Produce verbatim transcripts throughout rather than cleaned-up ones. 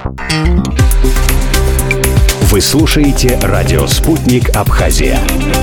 Вы слушаете радио «Спутник Абхазия».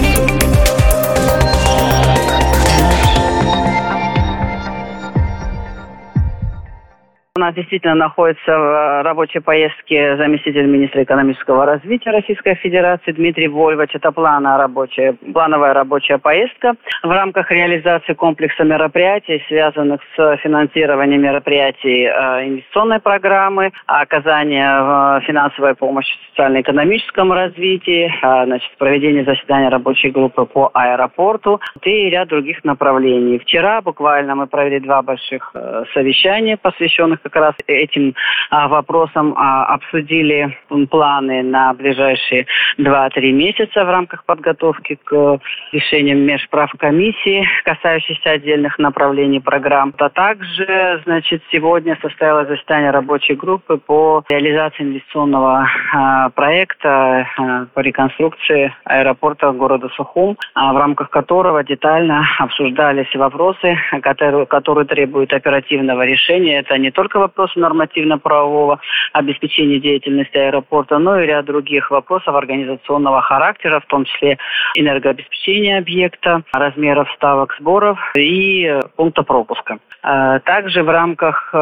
У нас действительно находится в рабочей поездке заместитель министра экономического развития Российской Федерации Дмитрий Вольвач. Это плановая рабочая, плановая рабочая поездка в рамках реализации комплекса мероприятий, связанных с финансированием мероприятий э, инвестиционной программы, оказания э, финансовой помощи в социально-экономическом развитии, э, значит, проведение заседания рабочей группы по аэропорту и ряд других направлений. Вчера буквально мы провели два больших э, совещания, посвященных как раз этим а, вопросам, а, обсудили планы на ближайшие два-три месяца в рамках подготовки к решениям межправкомиссии, касающихся отдельных направлений программ. А также, значит, сегодня состоялось заседание рабочей группы по реализации инвестиционного а, проекта а, по реконструкции аэропорта города Сухум, а, в рамках которого детально обсуждались вопросы, которые, которые требуют оперативного решения. Это не только вопросы нормативно-правового обеспечения деятельности аэропорта, но и ряд других вопросов организационного характера, в том числе энергообеспечения объекта, размеров ставок сборов и пункта пропуска. Также в рамках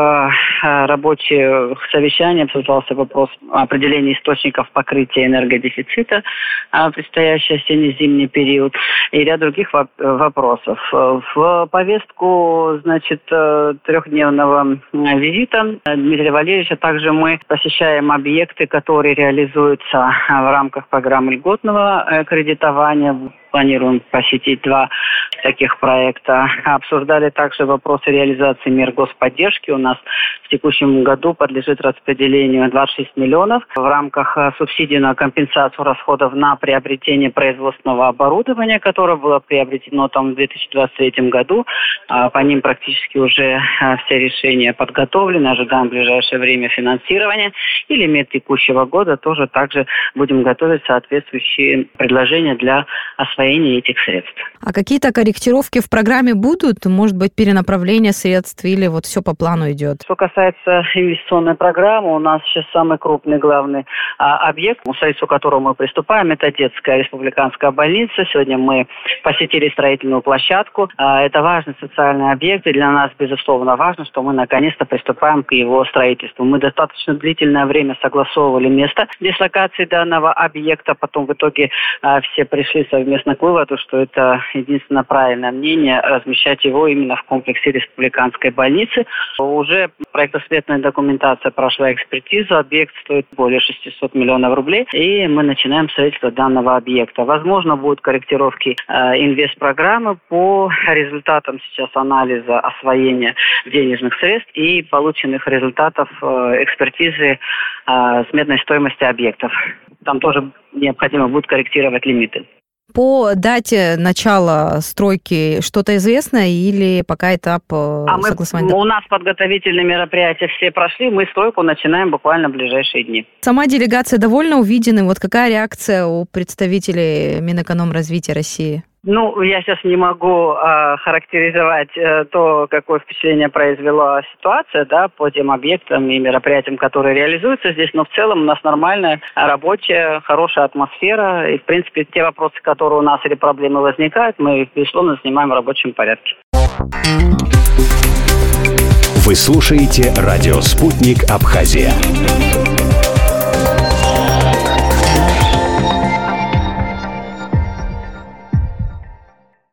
рабочих совещаний обсуждался вопрос определения источников покрытия энергодефицита в предстоящий осенне-зимний период и ряд других вопросов. В повестку, значит, трехдневного визита Дмитрия Валерьевича также мы посещаем объекты, которые реализуются в рамках программы льготного кредитования. Планируем посетить два таких проекта. Обсуждали также вопросы реализации мер господдержки. У нас в текущем году подлежит распределению двадцать шесть миллионов в рамках субсидии на компенсацию расходов на приобретение производственного оборудования, которое было приобретено там в две тысячи двадцать третьем году. По ним практически уже все решения подготовлены. Ожидаем в ближайшее время финансирования. И лимит текущего года тоже также будем готовить соответствующие предложения для освоения этих средств. А какие-то корректировки в программе будут? Может быть, перенаправление средств или вот все по плану идет? Что касается инвестиционной программы, у нас сейчас самый крупный, главный а, объект, к строительству которого мы приступаем, это детская республиканская больница. Сегодня мы посетили строительную площадку. А, это важный социальный объект, и для нас, безусловно, важно, что мы наконец-то приступаем к его строительству. Мы достаточно длительное время согласовывали место дислокации данного объекта, потом в итоге а, все пришли совместно к выводу, что это единственно правильное мнение размещать его именно в комплексе республиканской больницы. Уже проектно-сметная документация прошла экспертизу, объект стоит более шестьсот миллионов рублей, и мы начинаем строительство данного объекта. Возможно, будут корректировки э, инвестпрограммы по результатам сейчас анализа освоения денежных средств и полученных результатов э, экспертизы э, сметной стоимости объектов. Там тоже необходимо будет корректировать лимиты. По дате начала стройки что-то известно или пока этап а согласования? Мы, у нас подготовительные мероприятия все прошли, мы стройку начинаем буквально в ближайшие дни. Сама делегация довольно увиденной. Вот какая реакция у представителей Минэкономразвития России? Ну, я сейчас не могу э, характеризовать э, то, какое впечатление произвела ситуация, да, по тем объектам и мероприятиям, которые реализуются здесь, но в целом у нас нормальная, рабочая, хорошая атмосфера, и, в принципе, те вопросы, которые у нас или проблемы возникают, мы их, безусловно, снимаем в рабочем порядке. Вы слушаете радио «Спутник Абхазия».